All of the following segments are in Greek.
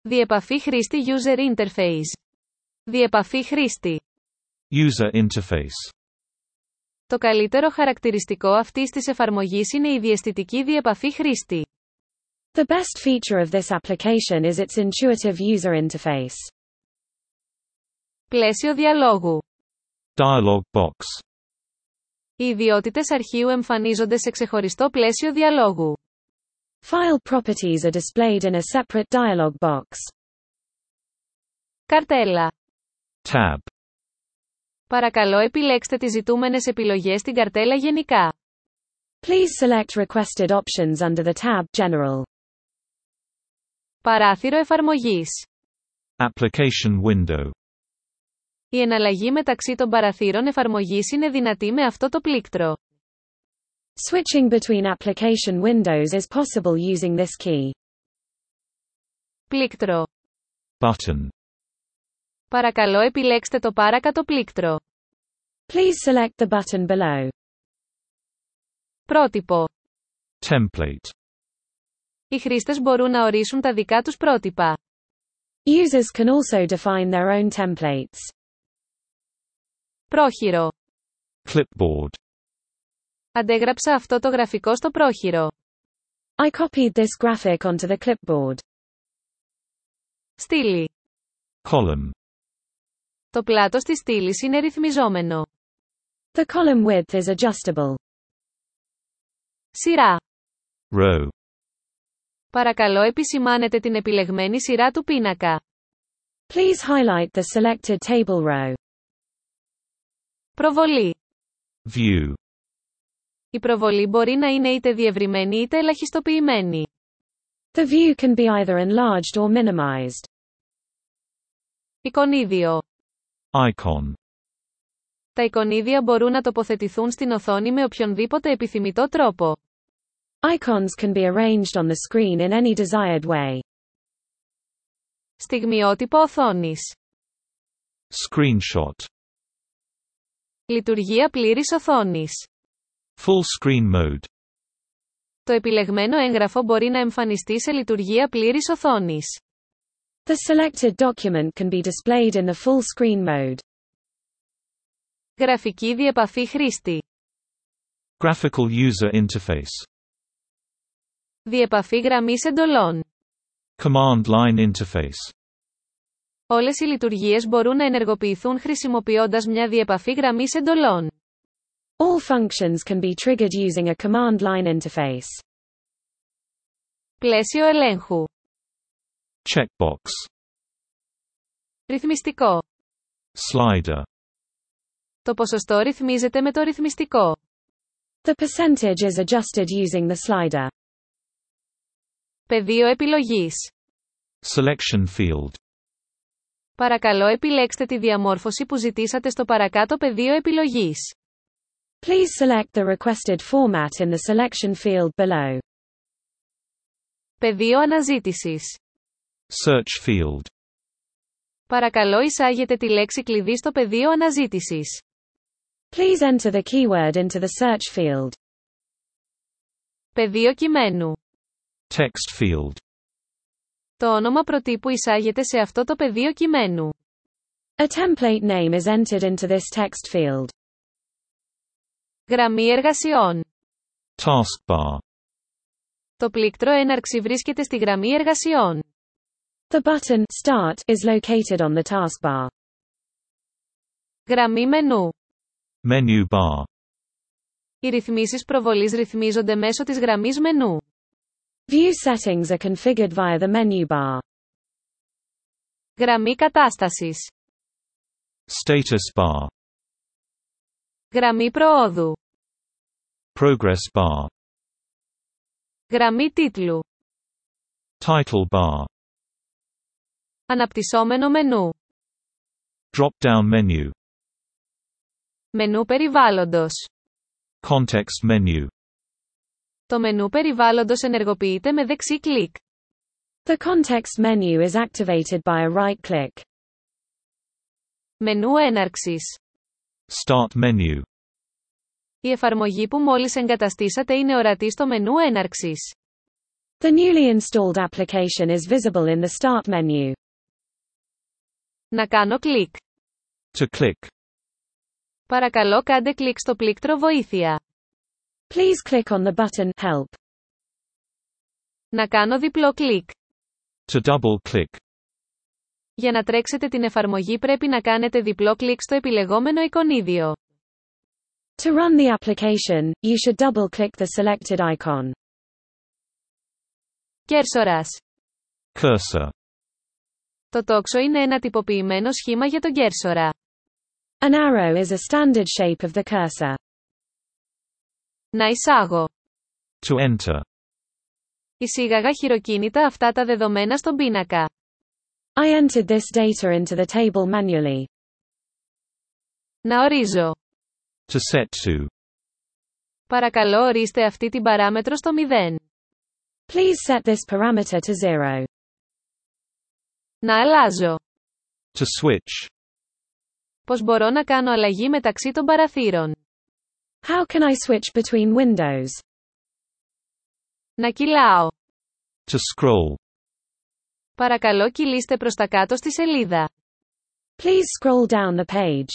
Διεπαφή χρήστη User Interface. Διεπαφή χρήστη. User interface. Το καλύτερο χαρακτηριστικό αυτής της εφαρμογής είναι η διαισθητική διεπαφή χρήστη. The best feature of this application is its intuitive user interface. Πλαίσιο διαλόγου. Dialog box. Οι ιδιότητες αρχείου εμφανίζονται σε ξεχωριστό πλαίσιο διαλόγου. File properties are displayed in a separate dialog box. Καρτέλα. Tab. Παρακαλώ επιλέξτε τις ζητούμενες επιλογές στην καρτέλα γενικά. Please select requested options under the tab General. Παράθυρο εφαρμογής. Application window. Η εναλλαγή μεταξύ των παραθύρων εφαρμογής είναι δυνατή με αυτό το πλήκτρο. Switching between application windows is possible using this key. Πλήκτρο. Button. Παρακαλώ επιλέξτε το παρακάτω πλήκτρο. Please select the button below. Πρότυπο. Template. Οι χρήστες μπορούν να ορίσουν τα δικά τους πρότυπα. Users can also define their own templates. Πρόχειρο. Clipboard. Αντέγραψα αυτό το γραφικό στο πρόχειρο. I copied this graphic onto the clipboard. Στήλη. Column. Το πλάτος της στήλης είναι ρυθμιζόμενο. The column width is adjustable. Σειρά. Row. Παρακαλώ επισημάνετε την επιλεγμένη σειρά του πίνακα. Please highlight the selected table row. Προβολή. View. Η προβολή μπορεί να είναι είτε διευρυμένη είτε ελαχιστοποιημένη. The view can be either enlarged or minimized. Εικονίδιο. Icon. Τα εικονίδια μπορούν να τοποθετηθούν στην οθόνη με οποιονδήποτε επιθυμητό τρόπο. Icons can be arranged on the screen in any desired way. Στιγμιότυπο οθόνης. Screenshot. Λειτουργία πλήρης οθόνης. Full screen mode. Το επιλεγμένο έγγραφο μπορεί να εμφανιστεί σε λειτουργία πλήρης οθόνης. The selected document can be displayed in the full screen mode. Γραφική διεπαφή χρήστη. Graphical user interface. Διεπαφή γραμμής εντολών. Command line interface. Όλες οι λειτουργίες μπορούν να ενεργοποιηθούν χρησιμοποιώντας μια διεπαφή γραμμής εντολών. All functions can be triggered using a command line interface. Πλαίσιο ελέγχου. Checkbox. Ρυθμιστικό. Slider. Το ποσοστό ρυθμίζεται με το ρυθμιστικό. The percentage is adjusted using the slider. Πεδίο επιλογής. Selection field. Παρακαλώ επιλέξτε τη διαμόρφωση που ζητήσατε στο παρακάτω πεδίο επιλογής. Please select the requested format in the selection field below. Πεδίο αναζήτησης. Search field. Παρακαλώ εισάγετε τη λέξη κλειδί στο πεδίο αναζήτησης. Please enter the keyword into the search field. Πεδίο κειμένου. Text field. Το όνομα προτύπου εισάγεται σε αυτό το πεδίο κειμένου. A template name is entered into this text field. Γραμμή εργασιών. Taskbar. Το πλήκτρο έναρξη βρίσκεται στη γραμμή εργασιών. The button Start is located on the taskbar. Γραμμή μενού. Menu bar. Οι ρυθμίσεις προβολής ρυθμίζονται μέσω της γραμμής μενού. View settings are configured via the menu bar. Γραμμή κατάστασης. Status bar. Γραμμή προόδου. Progress bar. Γραμμή τίτλου. Title bar. Αναπτυσσόμενο μενού. Drop-down menu. Μενού περιβάλλοντος. Context menu. Το μενού περιβάλλοντος ενεργοποιείται με δεξί κλικ. The context menu is activated by a right click. Μενού έναρξης. Start menu. Η εφαρμογή που μόλις εγκαταστήσατε είναι ορατή στο μενού έναρξης. The newly installed application is visible in the Start menu. Να κάνω κλικ. To click. Παρακαλώ κάντε κλικ στο πλήκτρο βοήθεια. Please click on the button Help. Να κάνω διπλό κλικ. To double click. Για να τρέξετε την εφαρμογή πρέπει να κάνετε διπλό κλικ στο επιλεγόμενο εικονίδιο. To run the application, you should double-click the selected icon. Κέρσορας. Cursor. Το τόξο είναι ένα τυποποιημένο σχήμα για τον κέρσορα. An arrow is a standard shape of the cursor. Να εισάγω. To enter. Εισήγαγα χειροκίνητα αυτά τα δεδομένα στον πίνακα. I entered this data into the table manually. Να ορίζω. To set to. Παρακαλώ ορίστε αυτή την παράμετρο στο 0. Please set this parameter to 0. Να αλλάζω. To switch. Πώς μπορώ να κάνω αλλαγή μεταξύ των παραθύρων. How can I switch between windows? Να κυλάω. To scroll. Παρακαλώ κυλήστε προς τα κάτω στη σελίδα. Please scroll down the page.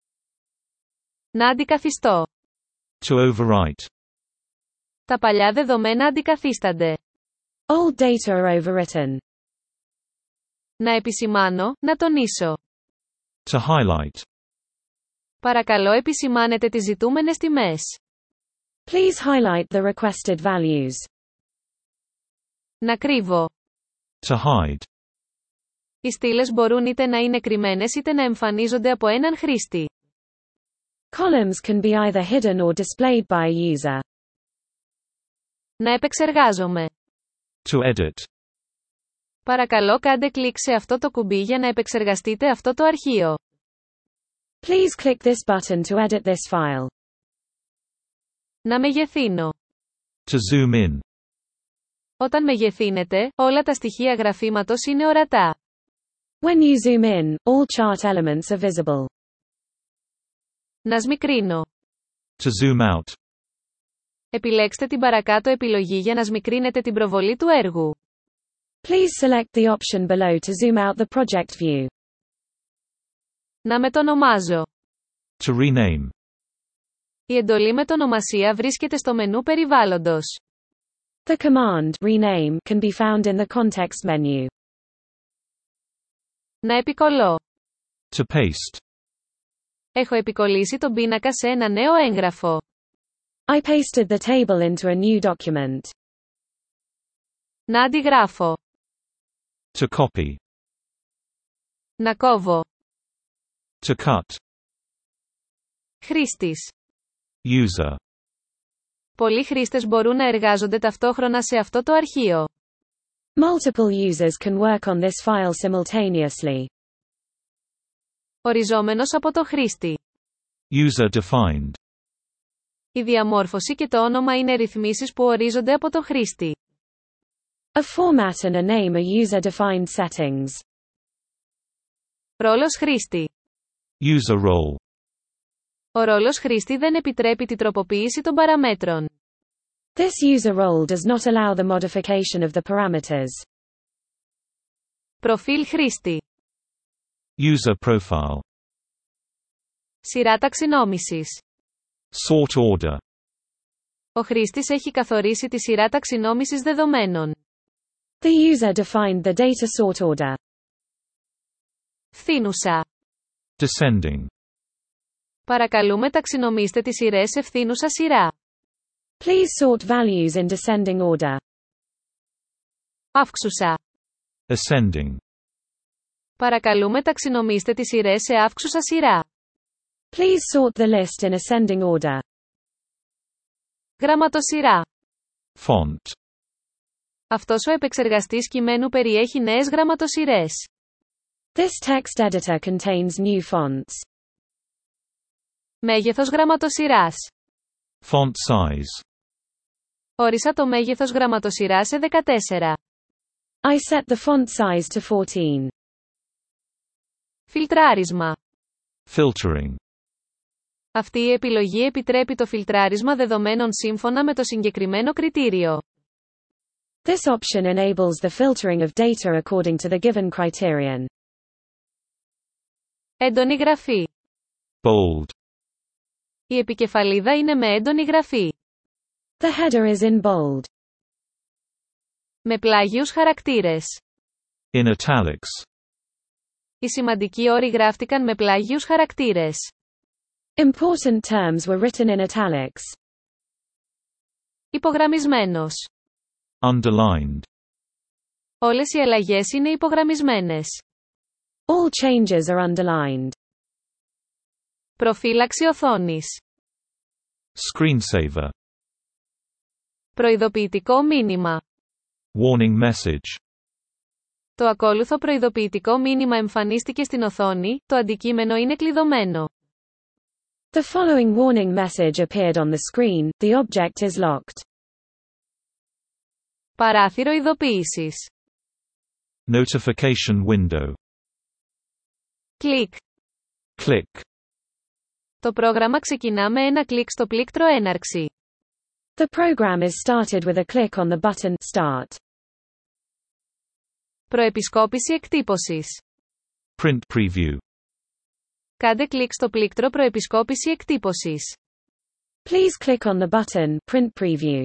Να αντικαθιστώ. To overwrite. Τα παλιά δεδομένα αντικαθίστανται. Old data are overwritten. Να επισημάνω, να τονίσω. To highlight. Παρακαλώ επισημάνετε τις ζητούμενες τιμές. Please highlight the requested values. Να κρύβω. To hide. Οι στήλες μπορούν είτε να είναι κρυμμένες είτε να εμφανίζονται από έναν χρήστη. Columns can be either hidden or displayed by a user. Να επεξεργάζομαι. To edit. Παρακαλώ κάντε κλικ σε αυτό το κουμπί για να επεξεργαστείτε αυτό το αρχείο. Please click this button to edit this file. Να μεγεθύνω. To zoom in. Όταν μεγεθύνετε, όλα τα στοιχεία γραφήματος είναι ορατά. When you zoom in, all chart elements are visible. Να σμικρύνω. To zoom out. Επιλέξτε την παρακάτω επιλογή για να σμικρύνετε την προβολή του έργου. Please select the option below to zoom out the project view. Να μετονομάζω. To rename. Η εντολή μετονομασία βρίσκεται στο μενού περιβάλλοντος. The command rename can be found in the context menu. Να επικολλώ. To paste. Έχω επικολλήσει τον πίνακα σε ένα νέο έγγραφο. I pasted the table into a new document. Να αντιγράφω. To copy. Να κόβω. To cut. Χρήστης. User. Πολλοί χρήστες μπορούν να εργάζονται ταυτόχρονα σε αυτό το αρχείο. Multiple users can work on this file simultaneously. Οριζόμενος από το χρήστη. User defined. Η διαμόρφωση και το όνομα είναι ρυθμίσεις που ορίζονται από το χρήστη. A format and a name are user-defined settings. Ρόλος χρήστη. User role. Ο ρόλος χρήστη δεν επιτρέπει τη τροποποίηση των παραμέτρων. This user role does not allow the modification of the parameters. Προφίλ χρήστη. User profile. Σειρά ταξινόμησης. Sort order. Ο χρήστης έχει καθορίσει τη σειρά ταξινόμησης δεδομένων. The user defined the data sort order. Φθήνουσα. Descending. Παρακαλούμε ταξινομήστε τις σειρές σε φθήνουσα σειρά. Please sort values in descending order. Αύξουσα. Ascending. Παρακαλούμε ταξινομήστε τις σειρές σε αύξουσα σειρά. Please sort the list in ascending order. Γραμματοσυρά. Font. Αυτός ο επεξεργαστής κειμένου περιέχει νέες γραμματοσυρές. This text editor contains new fonts. Μέγεθος γραμματοσυράς. Font size. Όρισα το μέγεθος γραμματοσυράς σε 14. I set the font size to 14. Φιλτράρισμα. Filtering. Αυτή η επιλογή επιτρέπει το φιλτράρισμα δεδομένων σύμφωνα με το συγκεκριμένο κριτήριο. This option enables the filtering of data according to the given criterion. Έντονη γραφή. Bold. Η επικεφαλίδα είναι με έντονη γραφή. The header is in bold. Με πλάγιους χαρακτήρες. In italics. Οι σημαντικοί όροι γράφτηκαν με πλάγιους χαρακτήρες. Important terms were written in italics. Υπογραμμισμένος. Underlined. Όλες οι αλλαγές είναι υπογραμμισμένες. All changes are underlined. Προφύλαξη οθόνης. Screensaver. Προειδοποιητικό μήνυμα. Warning message. Το ακόλουθο προειδοποιητικό μήνυμα εμφανίστηκε στην οθόνη, το αντικείμενο είναι κλειδωμένο. The following warning message appeared on the screen, the object is locked. Παράθυρο ειδοποίησης. Notification window. Κλικ. Click. Το πρόγραμμα ξεκινά με ένα κλικ στο πλήκτρο έναρξη. The program is started with a click on the button Start. Προεπισκόπηση εκτύπωσης. Print preview. Κάντε κλικ στο πλήκτρο προεπισκόπηση εκτύπωσης. Please click on the button Print preview.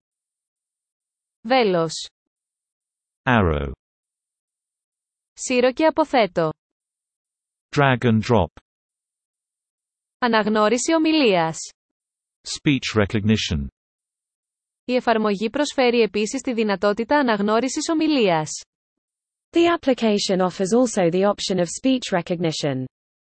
Βέλος. Arrow. Σύρω και αποθέτω. Drag and drop. Αναγνώριση ομιλίας. Speech recognition. Η εφαρμογή προσφέρει επίσης τη δυνατότητα αναγνώρισης ομιλίας. The application offers also the option of speech recognition.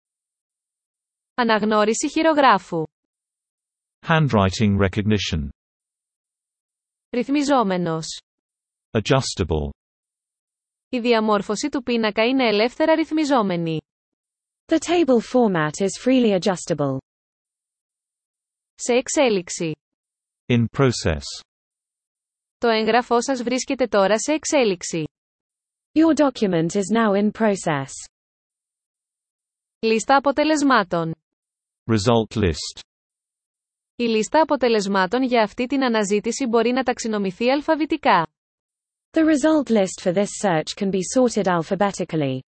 Αναγνώριση χειρογράφου. Handwriting recognition. Ρυθμιζόμενος. Adjustable. Η διαμόρφωση του πίνακα είναι ελεύθερα ρυθμιζόμενη. The table format is freely adjustable. Σε εξέλιξη. In process. Το έγγραφό σας βρίσκεται τώρα σε εξέλιξη. Your document is now in process. Λίστα αποτελεσμάτων. Result list. Η λίστα αποτελεσμάτων για αυτή την αναζήτηση μπορεί να ταξινομηθεί αλφαβητικά. The result list for this search can be sorted alphabetically.